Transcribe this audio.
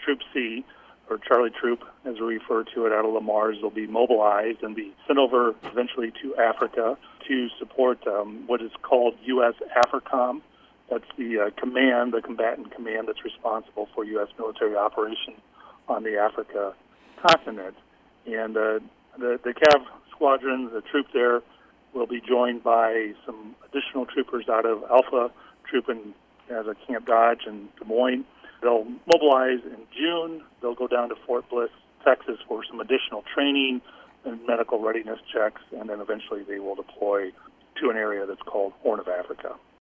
Troop C, or Charlie Troop, as we refer to it, out of Lamars, will be mobilized and be sent over eventually to Africa to support what is called U.S. AFRICOM. That's the command, the combatant command that's responsible for U.S. military operation on the Africa continent. And the Cav squadron, the troop there, will be joined by some additional troopers out of Alpha Troop as a Camp Dodge in Des Moines. They'll mobilize in June. They'll go down to Fort Bliss, Texas for some additional training and medical readiness checks, and then eventually they will deploy to an area that's called Horn of Africa.